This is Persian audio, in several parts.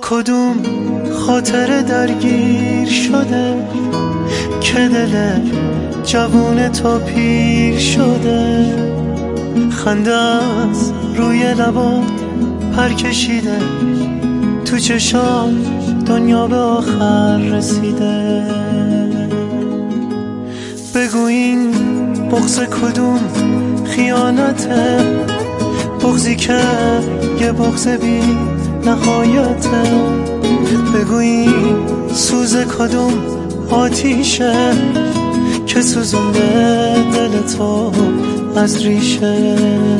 کدوم خاطر درگیر شده که دل جوون تو پیر شده؟ خنده از روی لبات پر کشیده، تو چشام دنیا به آخر رسیده. بگو این بغض کدوم خیانته، بغضی که یه بغض بی نهایته. بگو این سوز کدوم آتیشه که سوزونده دل تو از ریشه.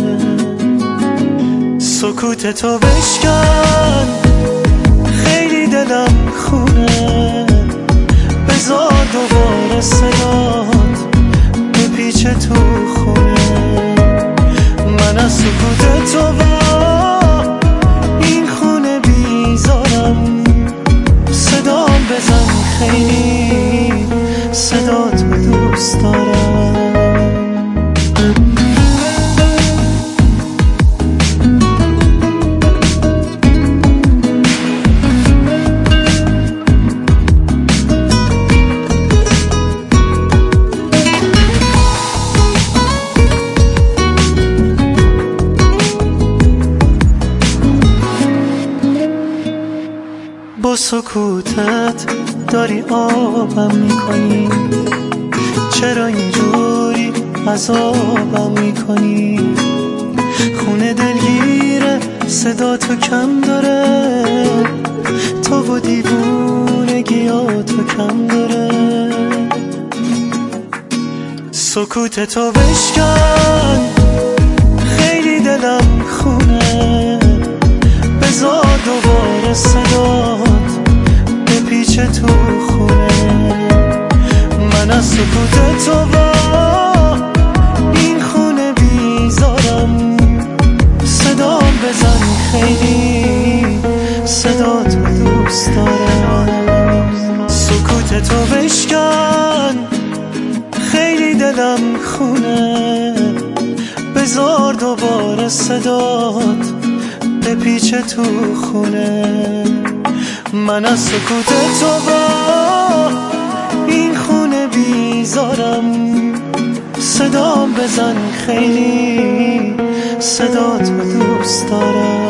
سکوت تو بشکن، خیلی دلم خونه، بذار دوباره صدات بپیچه تو خونه. من از سکوت تو با این خونه بیزارم، صدام بزن خیلی صدا تو دوست دارم. با سکوتت داری آبم میکنی، چرا اینجوری عذابم میکنی؟ خونه دلگیره صدا تو کم داره، تو و دیوونگی ها تو کم داره. سکوت تو بشکن، خیلی دلم خونه، بذار دوباره صدات بپیچه تو خونه. من از سکوت تو با این خونه بیزارم، صدام بزن خیلی صدا تو دوست دارم. سکوت تو بشکن، خیلی دلم خونه، بذار دوباره صدات بپیچه تو خونه. من از سکوت تو با این خونه بیزارم، صدام بزن خیلی صدا تو دوست دارم.